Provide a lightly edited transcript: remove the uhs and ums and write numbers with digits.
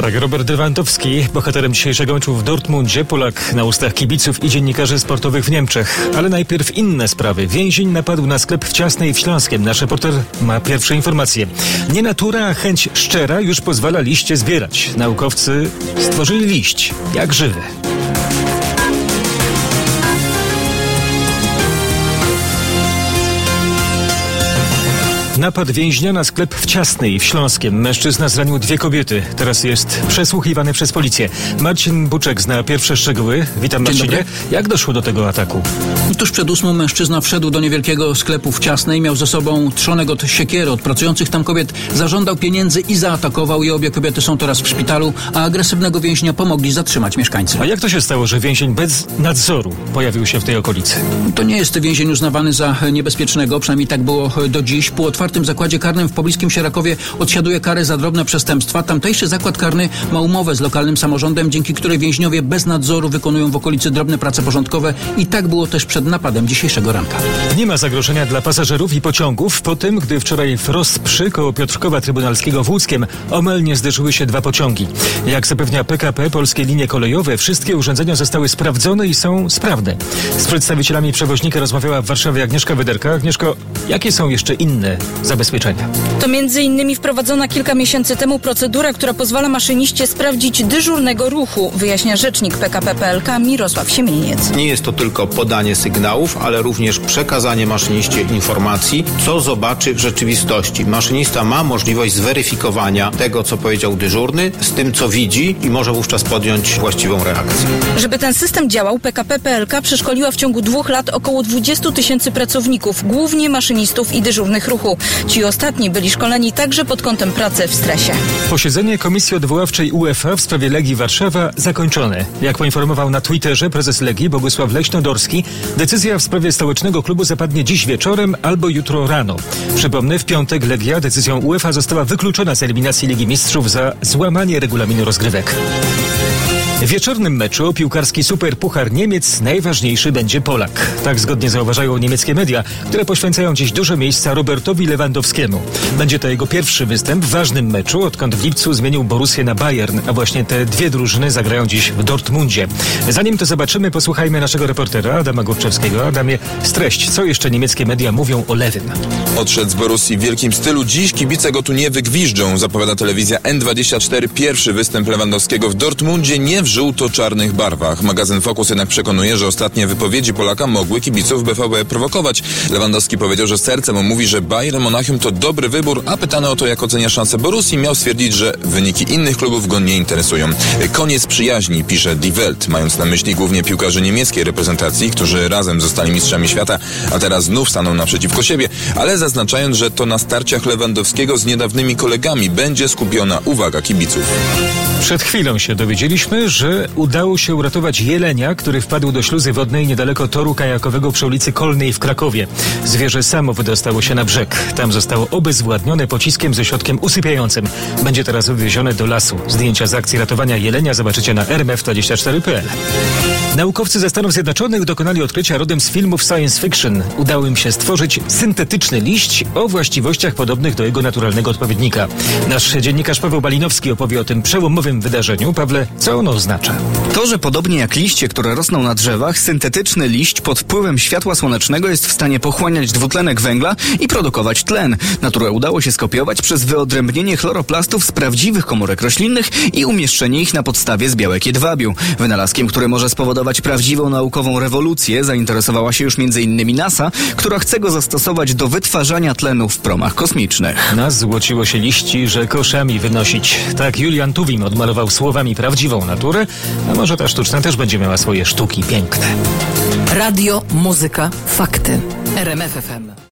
Tak, Robert Lewandowski, bohaterem dzisiejszego meczu w Dortmundzie, Polak na ustach kibiców i dziennikarzy sportowych w Niemczech. Ale najpierw inne sprawy. Więzień napadł na sklep w Ciasnej w Śląskiem. Nasz reporter ma pierwsze informacje. Nie natura, a chęć szczera już pozwala liście zbierać. Naukowcy stworzyli liść, jak żywy. Napad więźnia na sklep w Ciasnej w Śląskiem. Mężczyzna zranił 2 kobiety. Teraz jest przesłuchiwany przez policję. Marcin Buczek zna pierwsze szczegóły. Witam, Marcinie. Jak doszło do tego ataku? Tuż przed 8 mężczyzna wszedł do niewielkiego sklepu w Ciasnej. Miał ze sobą trzonek od siekiery od pracujących tam kobiet. Zażądał pieniędzy i zaatakował je. Obie kobiety są teraz w szpitalu, a agresywnego więźnia pomogli zatrzymać mieszkańcy. A jak to się stało, że więzień bez nadzoru pojawił się w tej okolicy? To nie jest więzień uznawany za niebezpiecznego. Przynajmniej tak było do dziś. Po otwartym zakładzie karnym w pobliskim Sierakowie odsiaduje karę za drobne przestępstwa. Tamtejszy zakład karny ma umowę z lokalnym samorządem, dzięki której więźniowie bez nadzoru wykonują w okolicy drobne prace porządkowe i tak było też przed napadem dzisiejszego ranka. Nie ma zagrożenia dla pasażerów i pociągów po tym, gdy wczoraj w Rozprzy koło Piotrkowa Trybunalskiego w Łódzkiem omylnie zderzyły się 2 pociągi. Jak zapewnia PKP, Polskie Linie Kolejowe, wszystkie urządzenia zostały sprawdzone i są sprawne. Z przedstawicielami przewoźnika rozmawiała w Warszawie Agnieszka Wyderka. Agnieszko, jakie są jeszcze inne zabezpieczenia? To m.in. wprowadzona kilka miesięcy temu procedura, która pozwala maszyniście sprawdzić dyżurnego ruchu, wyjaśnia rzecznik PKP PLK Mirosław Siemieniec. Nie jest to tylko podanie sygnałów, ale również przekazanie maszyniście informacji, co zobaczy w rzeczywistości. Maszynista ma możliwość zweryfikowania tego, co powiedział dyżurny, z tym, co widzi i może wówczas podjąć właściwą reakcję. Żeby ten system działał, PKP PLK przeszkoliła w ciągu 2 lat około 20 000 pracowników, głównie maszynistów i dyżurnych ruchu. Ci ostatni byli szkoleni także pod kątem pracy w stresie. Posiedzenie Komisji Odwoławczej UEFA w sprawie Legii Warszawa zakończone. Jak poinformował na Twitterze prezes Legii Bogusław Leśnodorski, decyzja w sprawie stołecznego klubu zapadnie dziś wieczorem albo jutro rano. Przypomnę, w piątek Legia decyzją UEFA została wykluczona z eliminacji Ligi Mistrzów za złamanie regulaminu rozgrywek. W wieczornym meczu o piłkarski Superpuchar Niemiec najważniejszy będzie Polak. Tak zgodnie zauważają niemieckie media, które poświęcają dziś dużo miejsca Robertowi Lewandowskiemu. Będzie to jego pierwszy występ w ważnym meczu, odkąd w lipcu zmienił Borussię na Bayern, a właśnie te 2 drużyny zagrają dziś w Dortmundzie. Zanim to zobaczymy, posłuchajmy naszego reportera Adama Górczewskiego. Adamie, streść, co jeszcze niemieckie media mówią o Lewym? Odszedł z Borussii w wielkim stylu. Dziś kibice go tu nie wygwiżdżą, zapowiada telewizja N24. Pierwszy występ Lewandowskiego w Dortmundzie nie w żółto-czarnych barwach. Magazyn Focus jednak przekonuje, że ostatnie wypowiedzi Polaka mogły kibiców BVB prowokować. Lewandowski powiedział, że sercem mu mówi, że Bayern Monachium to dobry wybór, a pytany o to, jak ocenia szanse Borussii, miał stwierdzić, że wyniki innych klubów go nie interesują. Koniec przyjaźni, pisze Die Welt, mając na myśli głównie piłkarzy niemieckiej reprezentacji, którzy razem zostali mistrzami świata, a teraz znów staną naprzeciwko siebie, ale zaznaczając, że to na starciach Lewandowskiego z niedawnymi kolegami będzie skupiona uwaga kibiców. Przed chwilą się dowiedzieliśmy, że udało się uratować jelenia, który wpadł do śluzy wodnej niedaleko toru kajakowego przy ulicy Kolnej w Krakowie. Zwierzę samo wydostało się na brzeg. Tam zostało obezwładnione pociskiem ze środkiem usypiającym. Będzie teraz wywiezione do lasu. Zdjęcia z akcji ratowania jelenia zobaczycie na rmf24.pl. Naukowcy ze Stanów Zjednoczonych dokonali odkrycia rodem z filmów science fiction. Udało im się stworzyć syntetyczny liść o właściwościach podobnych do jego naturalnego odpowiednika. Nasz dziennikarz Paweł Balinowski opowie o tym przełomowym wydarzeniu. Pawle, co ono oznacza? To, że podobnie jak liście, które rosną na drzewach, syntetyczny liść pod wpływem światła słonecznego jest w stanie pochłaniać dwutlenek węgla i produkować tlen. Naturę udało się skopiować przez wyodrębnienie chloroplastów z prawdziwych komórek roślinnych i umieszczenie ich na podstawie z białek jedwabiu. Wynalazkiem, który może spowodować prawdziwą naukową rewolucję, zainteresowała się już m.in. NASA, która chce go zastosować do wytwarzania tlenu w promach kosmicznych. Nas złociło się liści, że koszami wynosić. Tak Julian Tuwim odmalował słowami prawdziwą naturę, a może ta sztuczna też będzie miała swoje sztuki piękne. Radio, muzyka, fakty. RMF FM.